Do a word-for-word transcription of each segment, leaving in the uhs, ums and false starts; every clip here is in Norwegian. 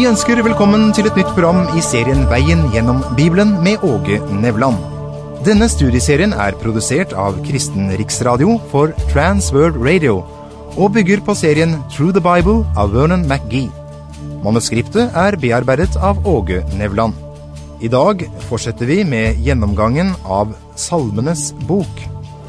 ønsker velkommen til et nytt program i serien Veien gjennom Bibelen med Åge Nevland. Denne studieserien er produsert av Kristen Riksradio for Trans World Radio og bygger på serien Through the Bible av Vernon McGee. Manuskriptet er bearbeidet av Åge Nevland. I dag fortsetter vi med gjennomgangen av Salmenes bok.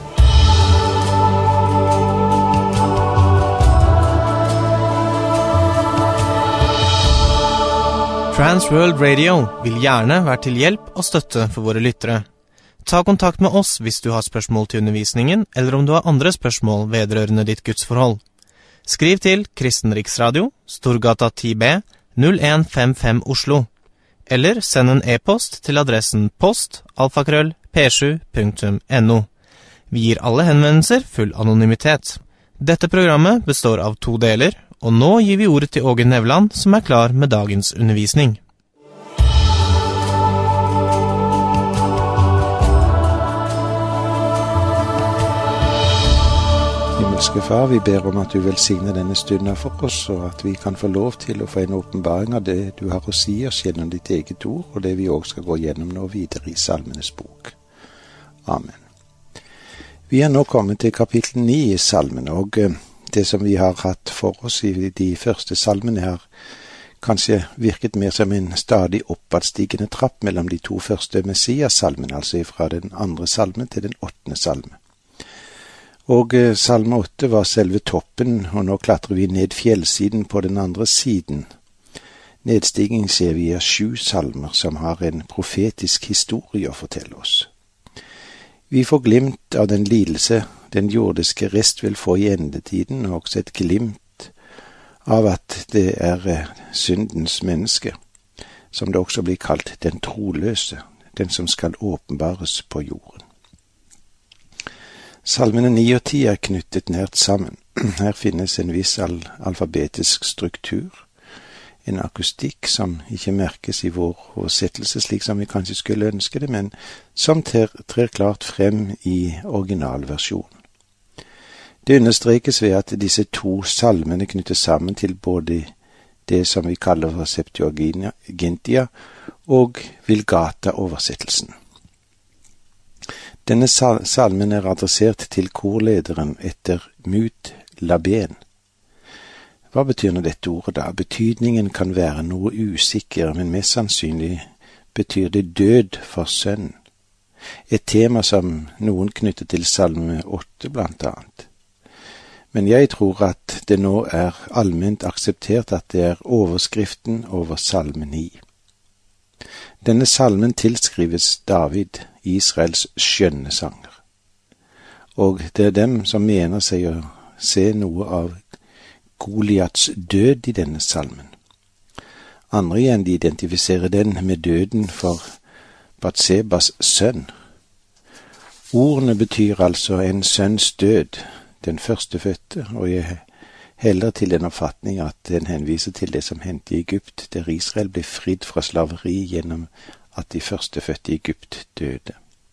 Trans World Radio vil gjerne være til hjelp og støtte for våre lyttere. Ta kontakt med oss hvis du har spørsmål til undervisningen, eller om du har andre spørsmål vedrørende ditt gudsforhold. Skriv til Kristen Riksradio, Storgata ti B, null en fem fem Oslo, eller send en e-post til adressen post alfakrøll p sju punktum no. Vi gir alle henvendelser full anonymitet. Dette programmet består av to deler, og nå gir vi ordet til Åge Nevland, som er klar med dagens undervisning. Himmelske Far, vi ber om at du velsigner denne stunden for oss, og at vi kan få lov til å få en åpenbaring av det du har å si oss gjennom ditt eget ord, og det vi også skal gå gjennom nå videre i Salmenes bok. Amen. Vi er nå kommet til kapittel ni i Salmen, og det som vi har hatt for oss i de første salmene har kanskje virket mer som en stadig oppadstigende trapp mellom de to første Messias-salmene, altså fra den andre salmen til den åttende salme. Og salme åtte var selve toppen, og nå klatrer vi ned fjellsiden på den andre siden. Nedstigen ser vi er sju salmer som har en profetisk historie å fortelle oss. Vi får glimt av den lidelse den jordiske rest vil få i endetiden, og også et glimt av at det er syndens menneske, som det også blir kalt den troløse, den som skal åpenbares på jorden. Salmene ni og ti er knyttet nært sammen. Her finnes en viss al- alfabetisk struktur, en akustikk som ikke merkes i vår oversettelse slik som vi kanskje skulle ønske det, men som trer, trer klart frem i originalversjonen. Det understrekes ved at disse to salmene knyttes sammen til både det som vi kaller for Septuagintia og Vulgata-oversettelsen. Denne sal- salmen er adressert til korlederen etter Mut Laben. Hva betyr nå dette ordet da? Betydningen kan være noe usikker, men mest sannsynlig betyr det død for sønnen. Et tema som noen knytter til salme åtte blant annet. Men jeg tror at det nå er allment akseptert at det er overskriften over salme ni. Denne salmen tilskrives David, Israels skjønne sanger. Og det er dem som mener seg å se noe av Goliats død i denne salmen. Andre igjen de identifiserer den med døden for Batsebas sønn. Ordene betyr altså en sønns død, den førstefødte, og jeg heller til den oppfatning at den henviser til det som hendte i Egypt, der Israel ble fridd fra slaveri gjennom at de førstefødte i Egypt døde.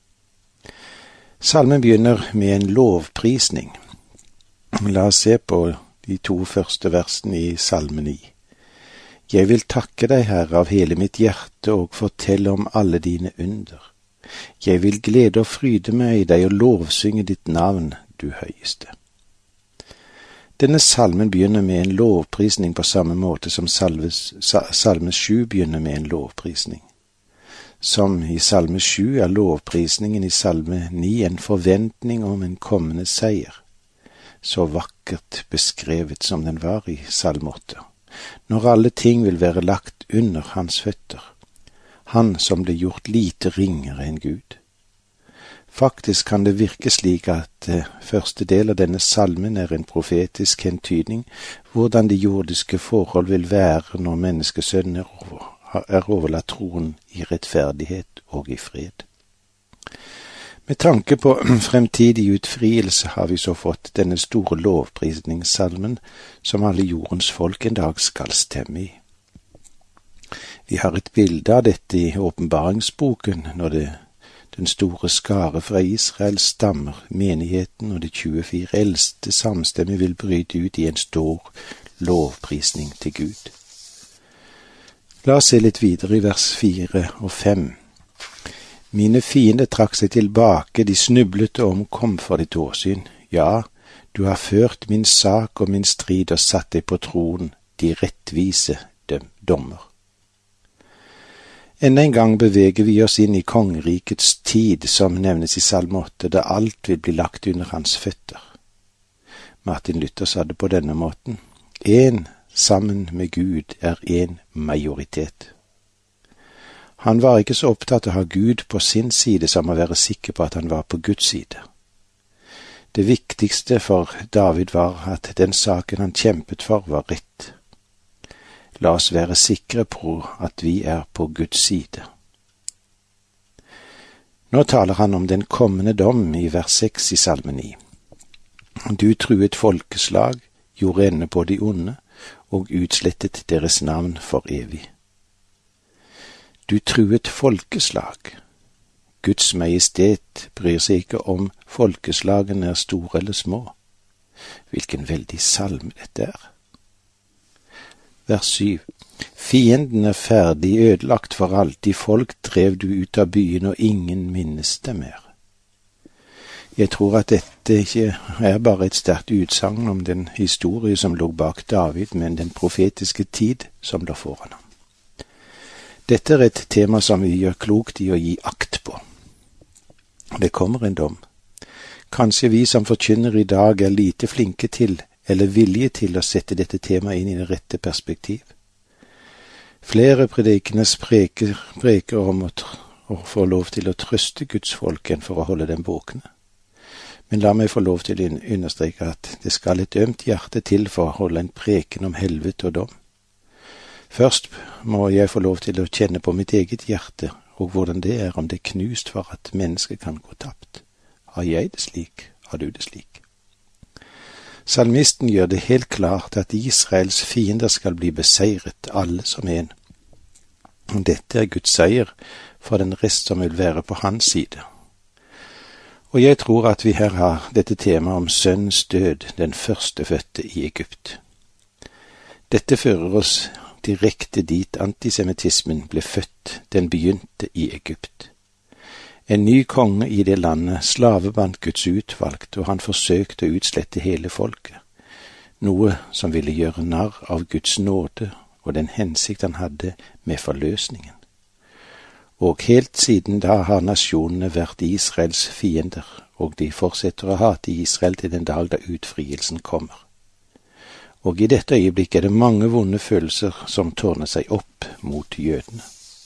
Salmen begynner med en lovprisning. La oss se på de to første versene i salme ni. Jeg vil takke deg, Herre, av hele mitt hjerte og fortelle om alle dine under. Jeg vil glede og fryde meg i deg og lovsynge ditt navn, du høyeste. Denne salmen begynner med en lovprisning på samme måte som salves, salme sju begynner med en lovprisning. Som i salme sju er lovprisningen i salme ni en forventning om en kommende seier, så vakkert beskrevet som den var i salme åtte, når alle ting vil være lagt under hans føtter, han som ble gjort lite ringere enn Gud. Faktisk kan det virke slik at eh, første del av denne salmen er en profetisk hentydning, hvordan de jordiske forhold vil være når menneskesønnen er, over, er overlatt troen i rettferdighet og i fred. Med tanke på fremtidig utfrielse har vi så fått denne store lovprisningssalmen som alle jordens folk en dag skal stemme i. Vi har et bilde av dette i åpenbaringsboken når det den store skare fra Israels stammer, menigheten og de tjuefire eldste samstemmig vil bryte ut i en stor lovprisning til Gud. La oss se litt videre i vers fire og fem. Mine fiender trakk seg tilbake, de snublet og omkom for ditt åsyn. Ja, du har ført min sak og min strid og satt deg på tronen, de rettvise dommer. Enda en gang beveger vi oss inn i kongerikets tid, som nevnes i Salme åtte, da alt vil bli lagt under hans føtter. Martin Luther sa det på denne måten: En sammen med Gud er en majoritet. Han var ikke så opptatt av å ha Gud på sin side som å være sikker på at han var på Guds side. Det viktigste for David var at den saken han kjempet for var rett. La oss være sikre på at vi er på Guds side. Nå taler han om den kommende dom i vers seks i Salme ni. Du truet folkeslag, gjorde ende på de onde, og utslettet deres navn for evig. Du truet folkeslag. Guds majestet bryr seg ikke om folkeslagene er store eller små. Hvilken veldig salme dette er. Vers syv. Fienden er ferdig ødelagt for alltid, folk drev du ut av byen, og ingen minnes det mer. Jeg tror at dette ikke er bare et sterkt utsagn om den historie som lå bak David, men den profetiske tid som lå foran ham. Dette er et tema som vi gjør klokt i å gi akt på. Det kommer en dom. Kanskje vi som forkynner i dag er lite flinke til, eller villige til å sette dette temaet inn i det rette perspektiv. Flere predikenes preker, preker om å, å få lov til å trøste Guds folk enn for å holde dem våkne. Men la meg få lov til å understreke at det skal et ømt hjerte til for å holde en preken om helvete og dom. Først må jeg få lov til å kjenne på mitt eget hjerte, og hvordan det er, om det er knust for at mennesket kan gå tapt. Har jeg det slik? Har du det slik? Salmisten gjør det helt klart at Israels fiender skal bli beseiret, alle som en. Dette er Guds seier for den rest som vil være på hans side. Og jeg tror at vi her har dette temaet om sønnens død, den førstefødte i Egypt. Dette fører oss direkte dit antisemittismen ble født, den begynte i Egypt. En ny konge i det landet slavebandt Guds utvalgt, og han forsøkte å utslette hele folket, noe som ville gjøre narr av Guds nåde og den hensikt han hadde med forløsningen. Og helt siden da har nasjonene vært Israels fiender, og de fortsetter å hate Israel til den dag da utfrielsen kommer. Og i dette øyeblikk er det mange vonde følelser som tårner seg opp mot jødene.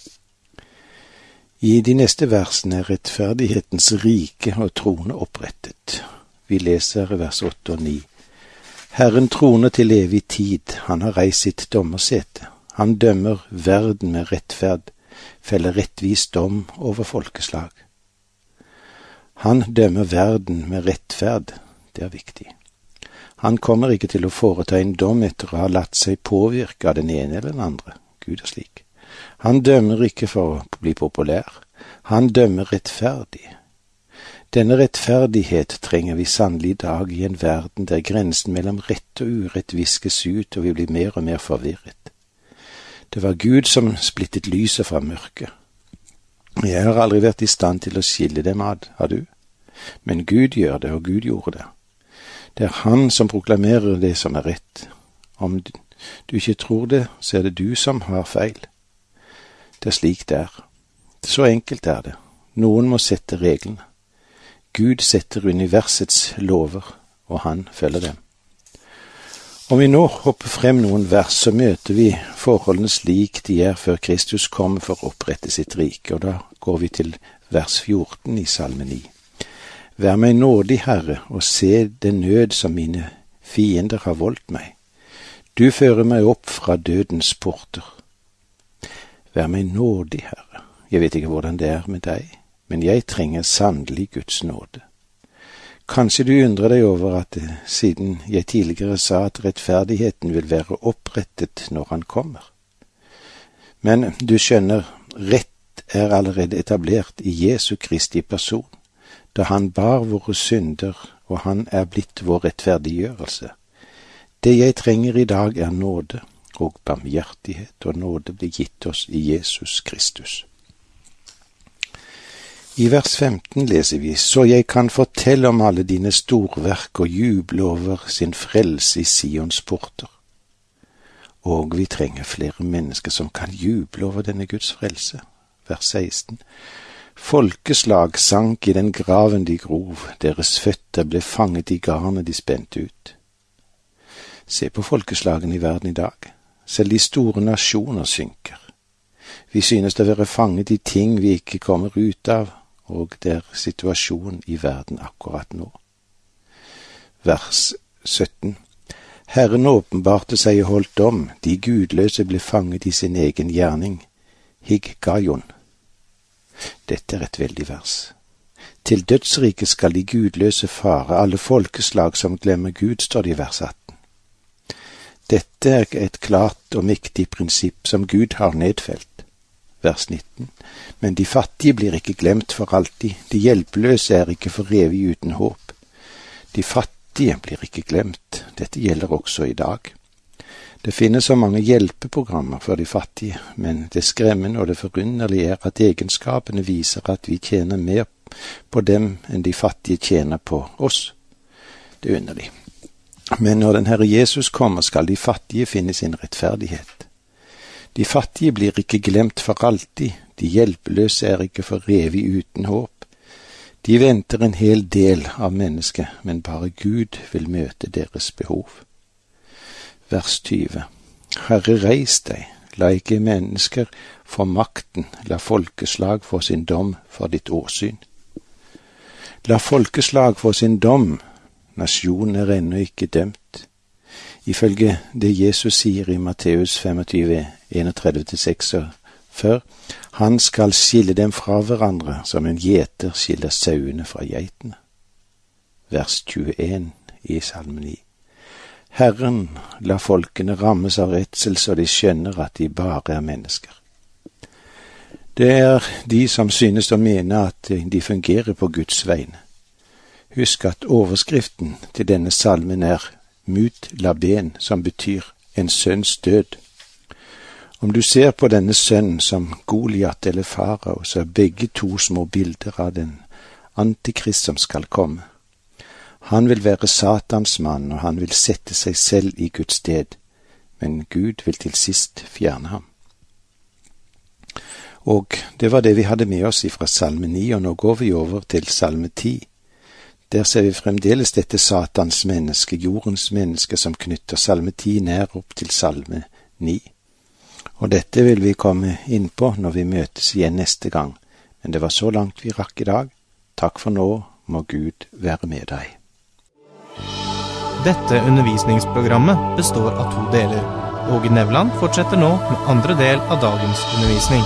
I de neste versene er rettferdighetens rike og trone opprettet. Vi leser vers åtte og ni. Herren troner til evig tid, han har reist sitt dommersete. Han dømmer verden med rettferd, feller rettvis dom over folkeslag. Han dømmer verden med rettferd, det er viktig. Han kommer ikke til å foreta en dom etter å ha latt seg påvirke av den ene eller den andre. Gud er slik. Han dømmer ikke for å bli populær. Han dømmer rettferdig. Denne rettferdighet trenger vi sannelig i dag i en verden der grensen mellom rett og urett viskes ut, og vi blir mer og mer forvirret. Det var Gud som splittet lyset fra mørket. Jeg har aldri vært i stand til å skille dem ad, har du? Men Gud gjør det, og Gud gjorde det. Det er han som proklamerer det som er rett. Om du ikke tror det, så er det du som har feil. Det er slik det er. Så enkelt er det. Noen må sette reglene. Gud setter universets lover, og han følger dem. Om vi nå hopper frem noen vers, så møter vi forholdene slik de er før Kristus kommer for å opprette sitt rike, og da går vi til vers fjorten i Salme ni. Vær meg nådig, Herre, og se den nød som mine fiender har voldt meg. Du fører meg opp fra dødens porter. Vær meg nådig, Herre. Jeg vet ikke hvordan det er med deg, men jeg trenger sannelig Guds nåde. Kanskje du undrer deg over at siden jeg tidligere sa at rettferdigheten vil være opprettet når han kommer. Men du skjønner, rett er allerede etablert i Jesu Kristi person, da han bar våre synder, og han er blitt vår rettferdiggjørelse. Det jeg trenger i dag er nåde, og barmhjertighet og nåde blir gitt oss i Jesus Kristus. I vers femten leser vi, så jeg kan fortelle om alle dine storverk og juble over sin frelse i Sions porter. Og vi trenger flere mennesker som kan juble over denne Guds frelse. Vers seksten. Folkeslag sank i den graven de grov, deres føtter ble fanget i garnet de spente ut. Se på folkeslagene i verden i dag. Selv de store nasjoner synker. Vi synes det å være fanget i ting vi ikke kommer ut av, og det er situasjonen i verden akkurat nå. Vers sytten. Herren åpenbarte seg og holdt om, de gudløse ble fanget i sin egen gjerning. Higgaion. Dette er et veldig vers. Til dødsriket skal de gudløse fare, alle folkeslag som glemmer Gud, står det i vers atten. Dette er et klart og mektig prinsipp som Gud har nedfelt. Vers nitten. Men de fattige blir ikke glemt for alltid, de hjelpeløse er ikke for evig uten håp. De fattige blir ikke glemt, dette gjelder også i dag. Det finnes så mange hjelpeprogrammer for de fattige, men det skremmende og det forunderlige er at egenskapene viser at vi tjener mer på dem enn de fattige tjener på oss. Det er underlig. Men når den Herre Jesus kommer, skal de fattige finne sin rettferdighet. De fattige blir ikke glemt for alltid, de hjelpeløse er ikke for evig uten håp. De venter en hel del av mennesket, men bare Gud vil møte deres behov. Vers tyve. Herre, reis deg, la ikke mennesker få makten, la folkeslag få sin dom for ditt åsyn. La folkeslag få sin dom, nasjonen er ennå ikke dømt. Ifølge det Jesus sier i Matteus femogtyve, enogtredve til seksogfyrre, han skal skille dem fra hverandre som en gjeter skiller sauene fra geitene. Vers tjueen i Salme ni. Herren, la folkene rammes av redsel så de skjønner at de bare er mennesker. Det er de som synes å mene at de fungerer på Guds vegne. Husk at overskriften til denne salmen er Mut Laben, som betyr en sønns død. Om du ser på denne sønnen som Goliat eller Farao, så er begge to små bilder av den antikrist som skal komme. Han vil være Satans mann, og han vil sette seg selv i Guds sted, men Gud vil til sist fjerne ham. Og det var det vi hadde med oss fra Salme ni, og nå går vi over til Salme ti. Der ser vi fremdeles dette Satans menneske, jordens menneske, som knytter Salme ti nær opp til Salme ni. Og dette vil vi komme inn på når vi møtes igjen neste gang, men det var så langt vi rakk i dag. Takk for nå, må Gud være med deg. Dette undervisningsprogrammet består av to deler. Åge Nevland fortsetter nå med andre del av dagens undervisning.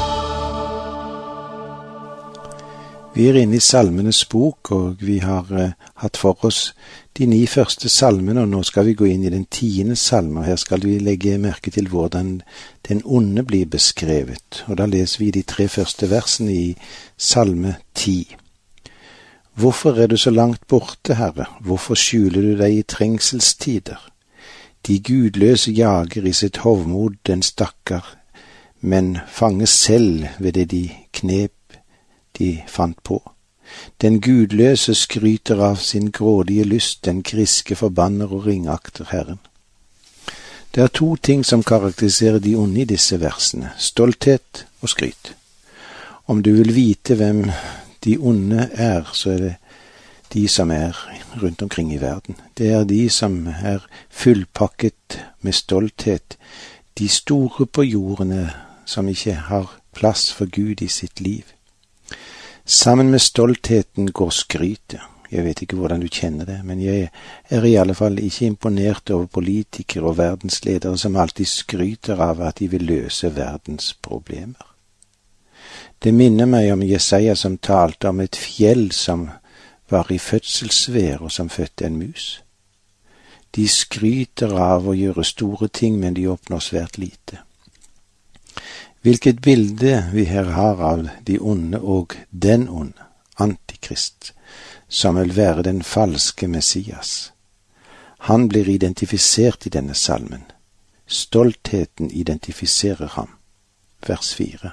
Vi er inne i Salmenes bok, og vi har uh, hatt for oss de ni første salmene, og nå skal vi gå inn i den tiende salme, og her skal vi legge merke til hvordan den onde blir beskrevet. Og da leser vi de tre første versene i Salme ti. Hvorfor er du så langt borte, Herre? Hvorfor skjuler du deg i trengselstider? De gudløse jager i sitt hovmod den stakkar, men fanges selv ved det de knep de fant på. Den gudløse skryter av sin grådige lyst, den griske forbanner og ringakter Herren. Det er to ting som karakteriserer de onde i disse versene, stolthet og skryt. Om du vil vite hvem de onde er, så er det de som er rundt omkring i verden. Det er de som er fullpakket med stolthet, de store på jordene som ikke har plass for Gud i sitt liv. Sammen med stoltheten går skrytet. Jeg vet ikke hvordan du kjenner det, men jeg er i alle fall ikke imponert over politikere og verdensledere som alltid skryter av at de vil løse verdens problemer. Det minner meg om Jesaja som talte om et fjell som var i fødselsvær og som fødte en mus. De skryter av å gjøre store ting, men de oppnår svært lite. Hvilket bilde vi her har av de onde og den onde, antikrist, som vil være den falske Messias. Han blir identifisert i denne salmen. Stoltheten identifiserer ham. Vers fire.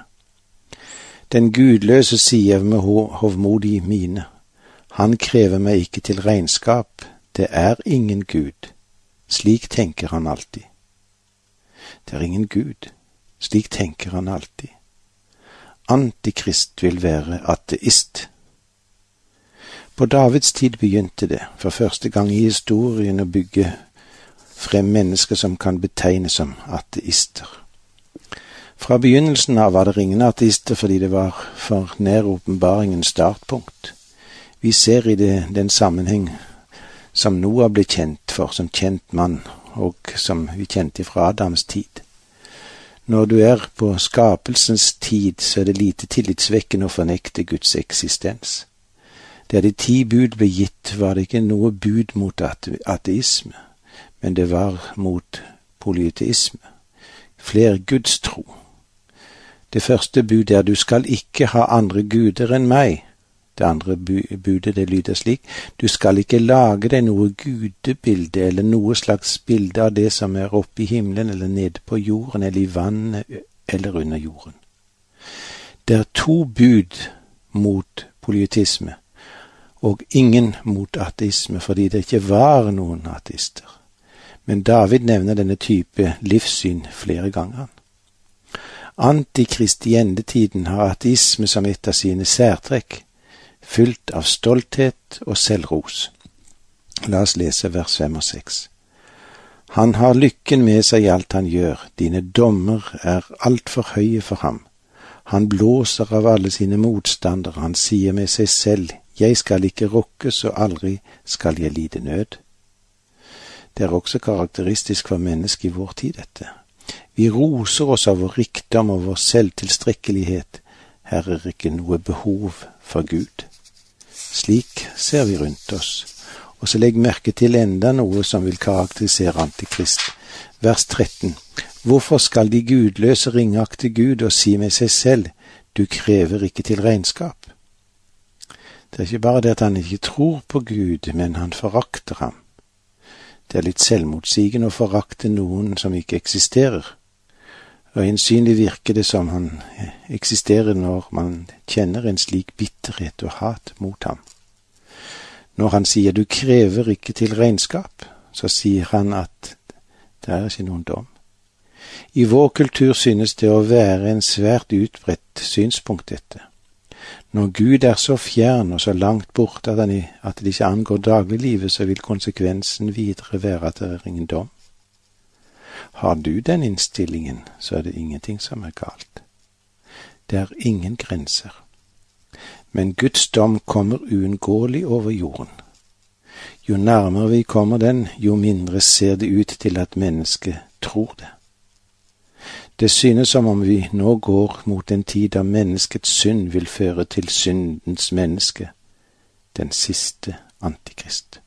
Den gudløse sier med hovmodig mine, han krever meg ikke til regnskap, det er ingen Gud. Slik tenker han alltid. Det er ingen Gud. Slik tenker han alltid. Antikrist vil være ateist. På Davids tid begynte det, for første gang i historien, å bygge frem mennesker som kan betegnes som ateister. Fra begynnelsen av var det ingen ateister fordi det var for nær åpenbaringens startpunkt. Vi ser i det, den sammenheng som Noah ble kjent for som kjent mann, og som vi kjente fra Adams tid. Når du er på skapelsens tid, så er det lite tillitsvekkende å fornekte Guds eksistens. Der de ti bud ble gitt, var det ikke noe bud mot ateisme, men det var mot polyteisme, flergudstro. Det første budet er du skal ikke ha andre guder enn meg. Det andre budet det lyder slik, du skal ikke lage deg noe gudebilde eller noe slags bilde av det som er oppe i himmelen eller nede på jorden eller i vannet eller under jorden. Det er to bud mot polyteisme og ingen mot ateisme fordi det ikke var noen ateister. Men David nevner denne type livssyn flere ganger. Antikrist i endetiden har ateisme som et av sine særtrekk, fylt av stolthet og selvros. La oss lese vers fem og seks. Han har lykken med seg i alt han gjør, dine dommer er alt for høye for ham. Han blåser av alle sine motstandere, han sier med seg selv, jeg skal ikke rokkes og aldri skal jeg lide nød. Det er også karakteristisk for mennesket i vår tid dette. Vi roser oss av vår rikdom og vår selvtilstrekkelighet. Her er ikke noe behov for Gud. Slik ser vi rundt oss. Og så legg merke til enda noe som vil karakterisere Antikrist. Vers tretten. Hvorfor skal de gudløse ringakte Gud og si med seg selv, du krever ikke til regnskap? Det er ikke bare det at han ikke tror på Gud, men han forakter ham. Det er litt selvmotsigende å forakte noen som ikke eksisterer. Og ensynlig virker det som han eksisterer når man kjenner en slik bitterhet og hat mot ham. Når han sier du krever ikke til regnskap, så sier han at det er ikke noen dom. I vår kultur synes det å være en svært utbredt synspunkt dette. Når Gud er så fjern og så langt borte at, han, at det ikke angår dagliglivet, så vil konsekvensen videre være at det er ingen dom. Har du den innstillingen, så er det ingenting som er galt. Det er ingen grenser. Men Guds dom kommer uunngåelig over jorden. Jo nærmere vi kommer den, jo mindre ser det ut til at mennesket tror det. Det synes som om vi nå går mot en tid da menneskets synd vil føre til syndens menneske, den siste antikrist.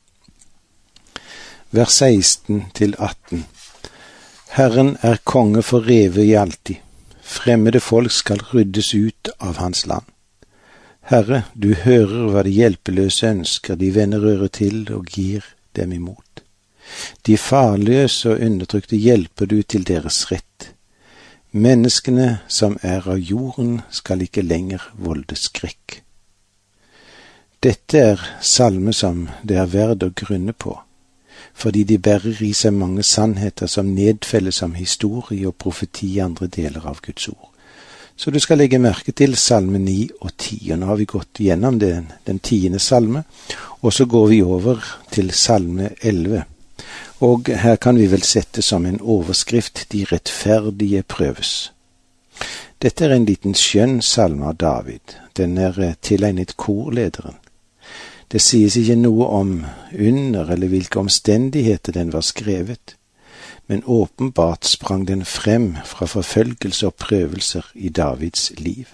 Vers seksten til atten. Herren er konge for evig i alltid. Fremmede folk skal ryddes ut av hans land. Herre, du hører hva de hjelpeløse ønsker, de vender øret til og gir dem imot. De farløse og undertrykte hjelper du til deres rett. Menneskene som er av jorden skal ikke lenger volde skrekk. Dette er salme som det er verd å grunne på, fordi de bærer i seg mange sannheter som nedfelles som historie og profeti i andre deler av Guds ord. Så du skal legge merke til salme ni og ti, og nå har vi gått gjennom den, den tiende salme, og så går vi over til salme elleve. Og her kan vi vel sette som en overskrift de rettferdige prøves. Dette er en liten skjønn salme av David. Den er tilegnet korlederen. Det sies ikke noe om under eller hvilke omstendigheter den var skrevet, men åpenbart sprang den frem fra forfølgelse og prøvelser i Davids liv.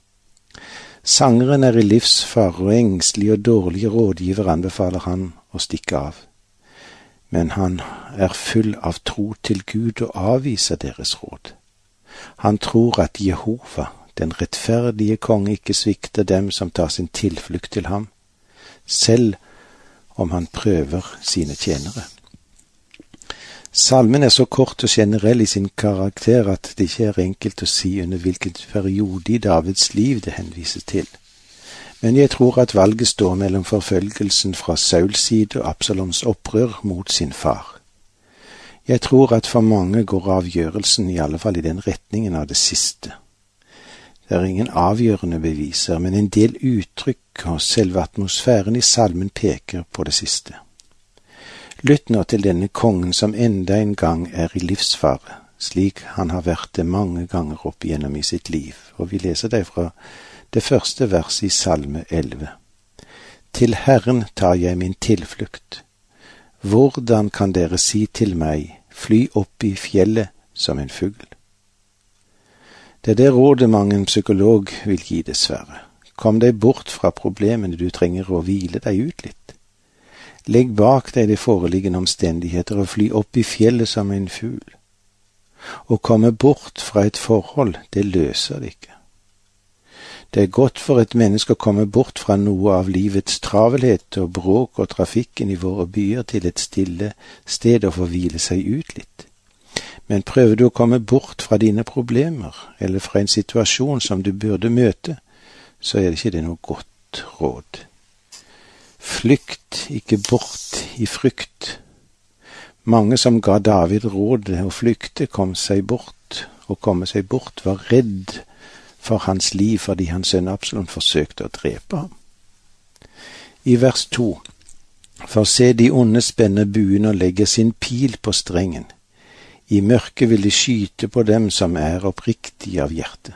Sangeren er i livsfare og engstelig og dårlige rådgiver anbefaler han å stikke av. Men han er full av tro til Gud og avviser deres råd. Han tror at Jehova, den rettferdige konge, ikke svikter dem som tar sin tilflukt til ham, selv om han prøver sine tjenere. Salmen er så kort og generell i sin karakter at det ikke er enkelt å si under hvilken periode i Davids liv det henvises til. Men jeg tror at valget står mellom forfølgelsen fra Sauls side og Absaloms opprør mot sin far. Jeg tror at for mange går avgjørelsen i alle fall i den retningen av det siste. Det er ingen avgjørende beviser, men en del uttrykk og selve atmosfæren i salmen peker på det siste. Lytt nå til denne kongen som enda en gang er i livsfare, slik han har vært det mange ganger opp igjennom i sitt liv, og vi leser det fra det første verset i Salme elleve. Til Herren tar jeg min tilflukt. Hvordan kan dere si til meg, fly opp i fjellet som en fugl? Det er det rådet mange en psykolog vil gi, dessverre. Kom deg bort fra problemene, du trenger å hvile deg ut litt. Legg bak deg de foreliggende omstendigheter og fly opp i fjellet som en fugl. Å komme bort fra et forhold, det løser det ikke. Det er godt for et menneske å komme bort fra noe av livets travelhet og bråk og trafikken i våre byer til et stille sted og få hvile seg ut litt. Men prøver du å komme bort fra dine problemer, eller fra en situasjon som du burde møte, så er det ikke det noe godt råd. Flykt ikke bort i frykt. Mange som ga David rådet å flykte, kom seg bort, og komme seg bort var redd for hans liv fordi hans sønn Absalom forsøkte å drepe ham. I vers to, for se de onde spenner buen og legger sin pil på strengen. I mørket vil de skyte på dem som er oppriktige av hjerte.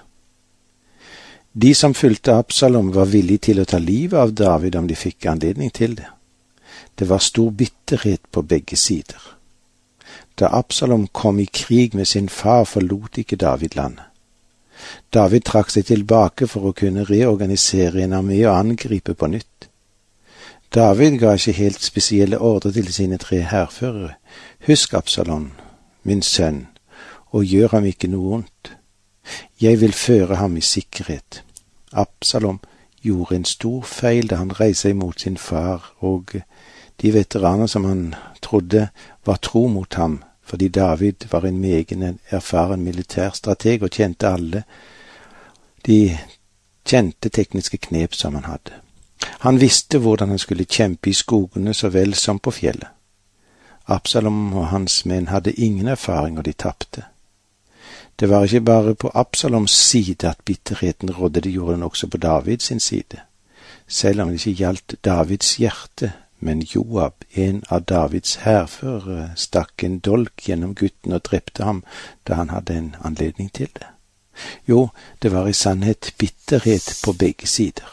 De som fulgte Absalom var villige til å ta livet av David om de fikk anledning til det. Det var stor bitterhet på begge sider. Da Absalom kom i krig med sin far, forlot ikke David landet. David trakk seg tilbake for å kunne reorganisere en armé og angripe på nytt. David ga ikke helt spesielle ordre til sine tre hærførere. Husk Absalom, min sønn, og gjør ham ikke noe ondt. Jeg vil føre ham i sikkerhet. Absalom gjorde en stor feil da han reiste mot sin far, og de veteraner som han trodde var tro mot ham, fordi David var en meget erfaren militærstrateg og kjente alle de kjente tekniske knep som han hadde. Han visste hvordan han skulle kjempe i skogene så vel som på fjellet. Absalom og hans menn hadde ingen erfaring, og de tapte. Det var ikke bare på Absaloms side at bitterheten rådde, det gjorde den også på Davids sin side. Selv om det ikke gjaldt Davids hjerte, men Joab, en av Davids hærførere, stakk en dolk gjennom gutten og drepte ham da han hadde en anledning til det. Jo, det var i sannhet bitterhet på begge sider.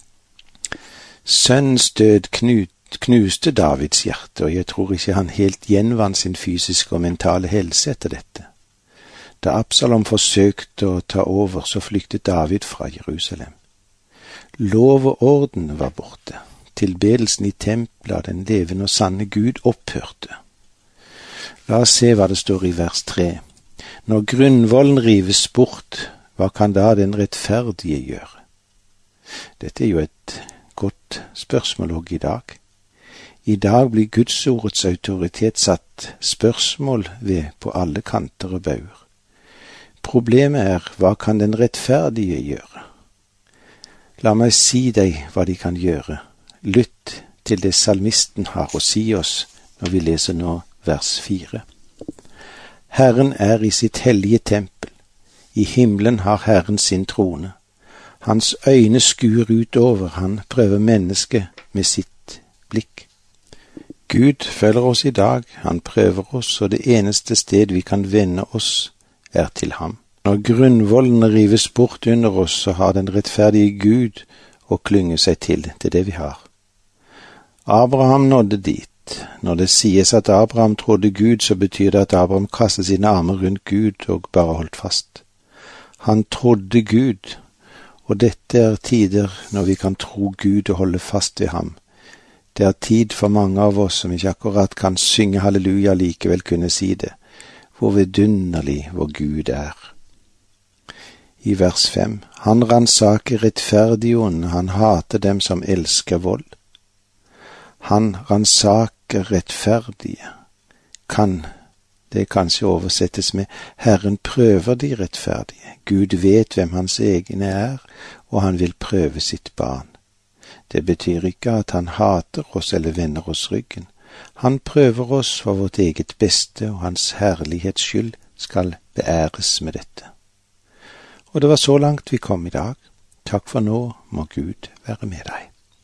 Sønnens død knut knuste Davids hjerte, og jeg tror ikke han helt gjenvant sin fysiske og mentale helse etter dette. Da Absalom forsøkte å ta over, så flyktet David fra Jerusalem. Lov og orden var borte. Tilbedelsen i tempelet av den levende og sanne Gud opphørte. La oss se hva det står i vers tre. Når grunnvollen rives bort, hva kan da den rettferdige gjøre? Dette er jo et godt spørsmål også i dag. I dag blir Gudsordets autoritet satt spørsmål ved på alle kanter og bauger. Problemet er, hva kan den rettferdige gjøre? La meg si deg hva de kan gjøre. Lytt til det salmisten har å si oss når vi leser nå vers fire. Herren er i sitt hellige tempel. I himmelen har Herren sin trone. Hans øyne skuer utover, han prøver mennesket med sitt blikk. Gud følger oss i dag, han prøver oss, og det eneste sted vi kan vende oss er til ham. Når grunnvollene rives bort under oss, så har den rettferdige Gud å klynge seg til, til det vi har. Abraham nådde dit. Når det sies at Abraham trodde Gud, så betyr det at Abraham kastet sine armer rundt Gud og bare holdt fast. Han trodde Gud, og dette er tider når vi kan tro Gud og holde fast ved ham. Det er tid for mange av oss som ikke akkurat kan synge halleluja, likevel kunne si det. Hvor vidunderlig vår Gud er. I vers fem. Han ransaker rettferdige onde, han hater dem som elsker vold. Han ransaker rettferdige. Kan Det kanskje oversettes med Herren prøver de rettferdige. Gud vet hvem hans egne er, og han vil prøve sitt barn. Det betyr ikke at han hater oss eller vender oss ryggen. Han prøver oss for vårt eget beste, og hans herlighets skyld skal beæres med dette. Og det var så langt vi kom i dag. Takk for nå, må Gud være med deg.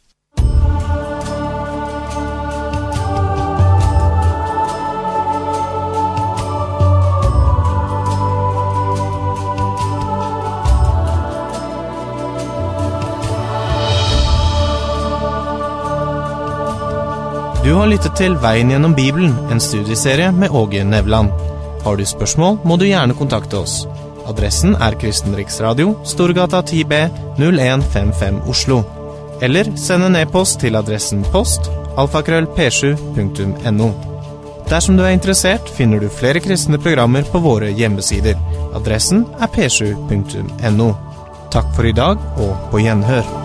Du har lyttet til Veien gjennom Bibelen, en studieserie med Åge Nevland. Har du spørsmål, må du gjerne kontakte oss. Adressen er Kristen Riksradio, Storgata ti B, null en fem fem Oslo. Eller send en e-post til adressen post, alfakrøll p sju punktum no. Dersom du er interessert, finner du flere kristne programmer på våre hjemmesider. Adressen er p sju punktum no. Takk for i dag, og på gjenhør.